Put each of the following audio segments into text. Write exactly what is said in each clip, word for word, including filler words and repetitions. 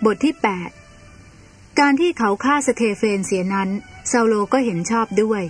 บทที่แปดการที่เขาฆ่าสเตเฟนเสียนั้นเซาโลก็เห็นชอบด้วย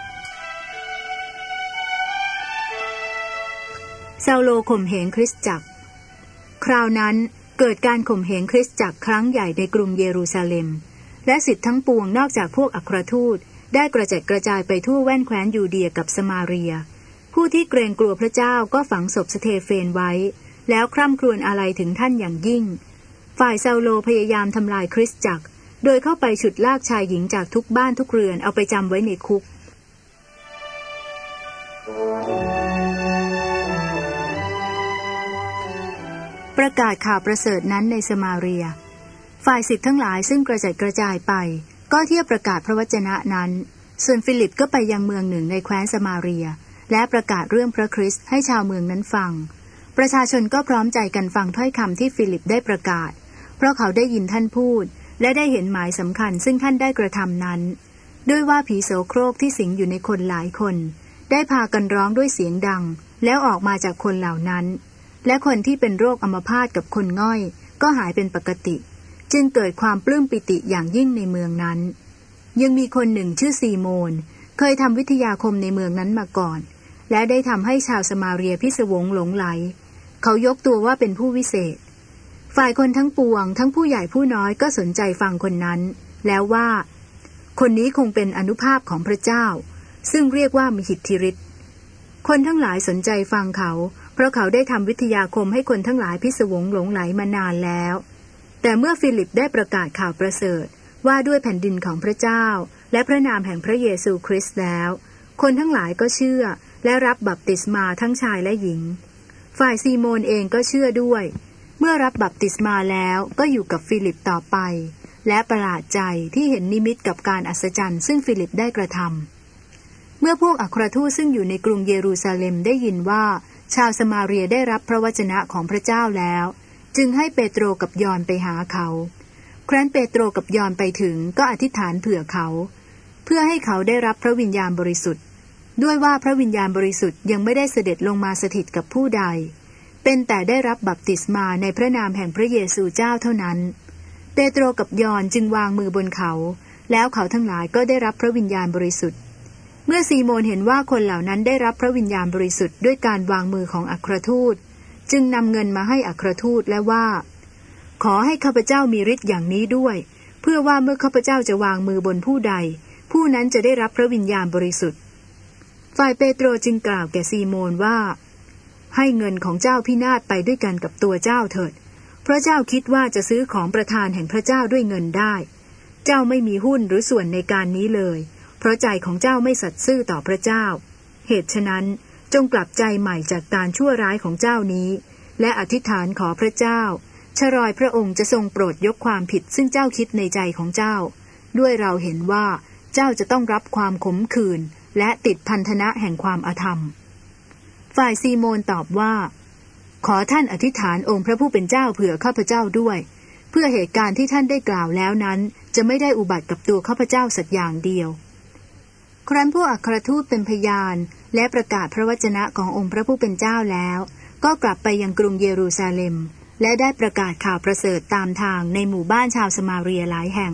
เซาโลข่มเหงคริสตจักรคราวนั้นเกิดการข่มเหงคริสตจักรครั้งใหญ่ในกรุงเยรูซาเล็มและศิษย์ทั้งปวงนอกจากพวกอัครทูตได้กระจัดกระจายไปทั่วแว่นแคว้นยูเดียกับสมาเรียผู้ที่เกรงกลัวพระเจ้าก็ฝังศพสเตเฟนไว้แล้วคร่ำครวญอาลัยถึงท่านอย่างยิ่งฝ่ายเซาโลพยายามทำลายคริสตจักรโดยเข้าไปฉุดลากชายหญิงจากทุกบ้านทุกเรือนเอาไปจำไว้ในคุกประกาศข่าวประเสริฐนั้นในสมาเรียฝ่ายศิษย์ทั้งหลายซึ่งกระจัดกระจายไปก็เที่ยวประกาศพระวจนะนั้นส่วนฟิลิปก็ไปยังเมืองหนึ่งในแคว้นสมาเรียและประกาศเรื่องพระคริสต์ให้ชาวเมืองนั้นฟังประชาชนก็พร้อมใจกันฟังถ้อยคำที่ฟิลิปได้ประกาศเพราะเขาได้ยินท่านพูดและได้เห็นหมายสำคัญซึ่งท่านได้กระทำนั้นด้วยว่าผีโสโครกที่สิงอยู่ในคนหลายคนได้พากันร้องด้วยเสียงดังแล้วออกมาจากคนเหล่านั้นและคนที่เป็นโรคอัมพาตกับคนง่อยก็หายเป็นปกติจึงเกิดความปลื้มปิติอย่างยิ่งในเมืองนั้นยังมีคนหนึ่งชื่อซีโมนเคยทำวิทยาคมในเมืองนั้นมาก่อนและได้ทำให้ชาวสมาเรียพิศวงหลงไหลเขายกตัวว่าเป็นผู้วิเศษฝ่ายคนทั้งปวงทั้งผู้ใหญ่ผู้น้อยก็สนใจฟังคนนั้นแล้วว่าคนนี้คงเป็นอานุภาพของพระเจ้าซึ่งเรียกว่ามีอิทธิฤทธิ์คนทั้งหลายสนใจฟังเขาเพราะเขาได้ทำวิทยาคมให้คนทั้งหลายพิศวงหลงไหลมานานแล้วแต่เมื่อฟิลิปได้ประกาศข่าวประเสริฐว่าด้วยแผ่นดินของพระเจ้าและพระนามแห่งพระเยซูคริสต์แล้วคนทั้งหลายก็เชื่อและรับบัพติศมาทั้งชายและหญิงฝ่ายซีโมนเองก็เชื่อด้วยเมื่อรับบัพติศมาแล้วก็อยู่กับฟิลิปต่อไปและประหลาดใจที่เห็นนิมิตกับการอัศจรรย์ซึ่งฟิลิปได้กระทำเมื่อพวกอัครทูตซึ่งอยู่ในกรุงเยรูซาเล็มได้ยินว่าชาวสมาเรียได้รับพระวจนะของพระเจ้าแล้วจึงให้เปโตรกับยอห์นไปหาเขาครั้นเปโตรกับยอห์นไปถึงก็อธิษฐานเผื่อเขาเพื่อให้เขาได้รับพระวิญญาณบริสุทธิ์ด้วยว่าพระวิญญาณบริสุทธิ์ยังไม่ได้เสด็จลงมาสถิตกับผู้ใดเป็นแต่ได้รับบัพติศมาในพระนามแห่งพระเยซูเจ้าเท่านั้นเปโตรกับยอห์นจึงวางมือบนเขาแล้วเขาทั้งหลายก็ได้รับพระวิญญาณบริสุทธิ์เมื่อซีโมนเห็นว่าคนเหล่านั้นได้รับพระวิญญาณบริสุทธิ์ด้วยการวางมือของอัครทูตจึงนำเงินมาให้อัครทูตและว่าขอให้ข้าพเจ้ามีฤทธิ์อย่างนี้ด้วยเพื่อว่าเมื่อข้าพเจ้าจะวางมือบนผู้ใดผู้นั้นจะได้รับพระวิญญาณบริสุทธิ์ฝ่ายเปโตรจึงกล่าวแก่ซีโมนว่าให้เงินของเจ้าพินาศไปด้วยกันกับตัวเจ้าเถิดเพราะเจ้าคิดว่าจะซื้อของประทานแห่งพระเจ้าด้วยเงินได้เจ้าไม่มีหุ้นหรือส่วนในการนี้เลยเพราะใจของเจ้าไม่สัตย์ซื่อต่อพระเจ้าเหตุฉะนั้นจงกลับใจใหม่จากการชั่วร้ายของเจ้านี้และอธิษฐานขอพระเจ้าชรอยพระองค์จะทรงโปรดยกความผิดซึ่งเจ้าคิดในใจของเจ้าด้วยเราเห็นว่าเจ้าจะต้องรับความขมขื่นและติดพันธนะแห่งความอธรรมฝ่ายซีโมนตอบว่าขอท่านอธิษฐานองค์พระผู้เป็นเจ้าเผื่อข้าพเจ้าด้วยเพื่อเหตุการณ์ที่ท่านได้กล่าวแล้วนั้นจะไม่ได้อุบัติกับตัวข้าพเจ้าสักอย่างเดียวครั้นผู้อัครทูตเป็นพยานและประกาศพระวจนะขององค์พระผู้เป็นเจ้าแล้วก็กลับไปยังกรุงเยรูซาเล็มและได้ประกาศข่าวประเสริฐตามทางในหมู่บ้านชาวสมาเรียหลายแห่ง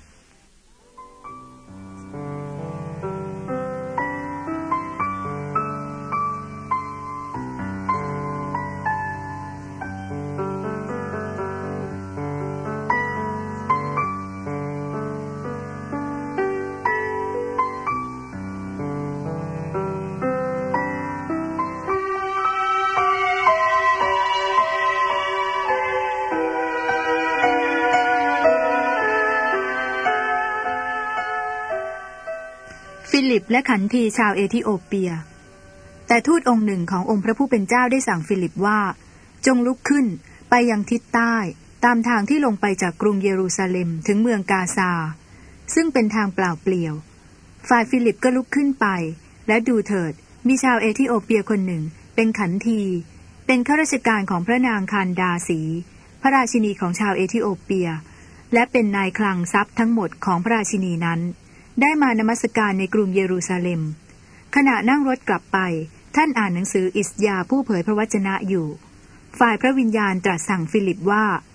ฟิลิปและขันทีชาวเอธิโอเปียแต่ทูตองค์หนึ่งขององค์พระผู้เป็นเจ้าได้สั่งฟิลิปว่าจงลุกขึ้นไปยังทิศใต้ตามทางที่ลงไปจากกรุงเยรูซาเล็มถึงเมืองกาซาซึ่งเป็นทางเปล่าเปลี่ยวฝ่ายฟิลิปก็ลุกขึ้นไปและดูเถิดมีชาวเอธิโอเปียคนหนึ่งเป็นขันทีเป็นข้าราชการของพระนางคานดาสีพระราชินีของชาวเอธิโอเปียและเป็นนายคลังทรัพย์ทั้งหมดของพระราชินีนั้นได้มานมัสการในกรุงเยรูซาเล็มขณะนั่งรถกลับไปท่านอ่านหนังสืออิสยาห์ผู้เผยพระวจนะอยู่ฝ่ายพระวิญญาณตรัสสั่งฟิลิปว่า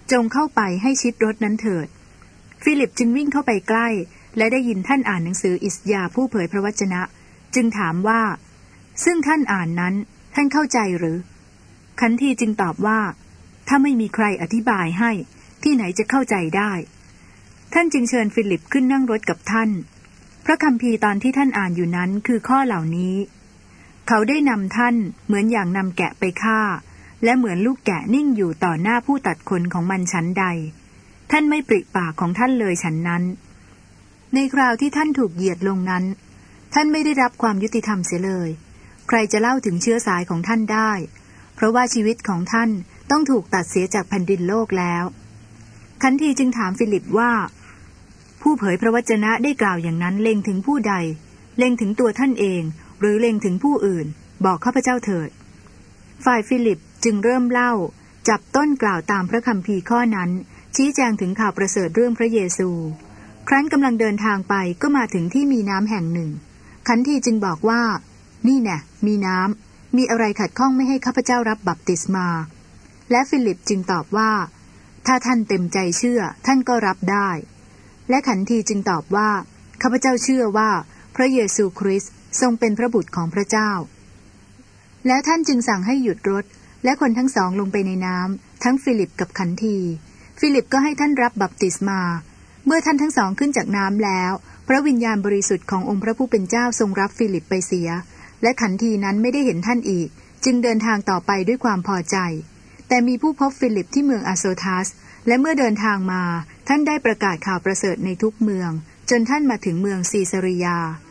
จงเข้าไปให้ชิดรถนั้นเถิดฟิลิปจึงวิ่งเข้าไปใกล้และได้ยินท่านอ่านหนังสืออิสยาห์ผู้เผยพระวจนะจึงถามว่าซึ่งท่านอ่านนั้นท่านเข้าใจหรือขันทีจึงตอบว่าถ้าไม่มีใครอธิบายให้ที่ไหนจะเข้าใจได้ท่านจึงเชิญฟิลิปขึ้นนั่งรถกับท่านพระคัมภีร์ตอนที่ท่านอ่านอยู่นั้นคือข้อเหล่านี้เขาได้นำท่านเหมือนอย่างนำแกะไปฆ่าและเหมือนลูกแกะนิ่งอยู่ต่อหน้าผู้ตัดขนของมันฉันใดท่านไม่ปริปากของท่านเลยฉันนั้นในคราวที่ท่านถูกเหยียดลงนั้นท่านไม่ได้รับความยุติธรรมเสียเลยใครจะเล่าถึงเชื้อสายของท่านได้เพราะว่าชีวิตของท่านต้องถูกตัดเสียจากแผ่นดินโลกแล้วขันทีจึงถามฟิลิปว่าผู้เผยพระวจนะได้กล่าวอย่างนั้นเล็งถึงผู้ใดเล็งถึงตัวท่านเองหรือเล็งถึงผู้อื่นบอกข้าพเจ้าเถิดฝ่ายฟิลิปจึงเริ่มเล่าจับต้นกล่าวตามพระคัมภีร์ข้อนั้นชี้แจงถึงข่าวประเสริฐเรื่องพระเยซูครั้นกำลังเดินทางไปก็มาถึงที่มีน้ำแห่งหนึ่งขันทีจึงบอกว่านี่แน่มีน้ำมีอะไรขัดข้องไม่ให้ข้าพเจ้ารับบัพติศมาและฟิลิปจึงตอบว่าถ้าท่านเต็มใจเชื่อท่านก็รับได้และขันทีจึงตอบว่าข้าพเจ้าเชื่อว่าพระเยซูคริสต์ทรงเป็นพระบุตรของพระเจ้าแล้วท่านจึงสั่งให้หยุดรถและคนทั้งสองลงไปในน้ำทั้งฟิลิปกับขันทีฟิลิปก็ให้ท่านรับบัพติศมาเมื่อท่านทั้งสองขึ้นจากน้ำแล้วพระวิญญาณบริสุทธิ์ขององค์พระผู้เป็นเจ้าทรงรับฟิลิปไปเสียและขันทีนั้นไม่ได้เห็นท่านอีกจึงเดินทางต่อไปด้วยความพอใจแต่มีผู้พบฟิลิปที่เมืองอาโซทัสและเมื่อเดินทางมาท่านได้ประกาศข่าวประเสริฐในทุกเมืองจนท่านมาถึงเมืองซีซาริยา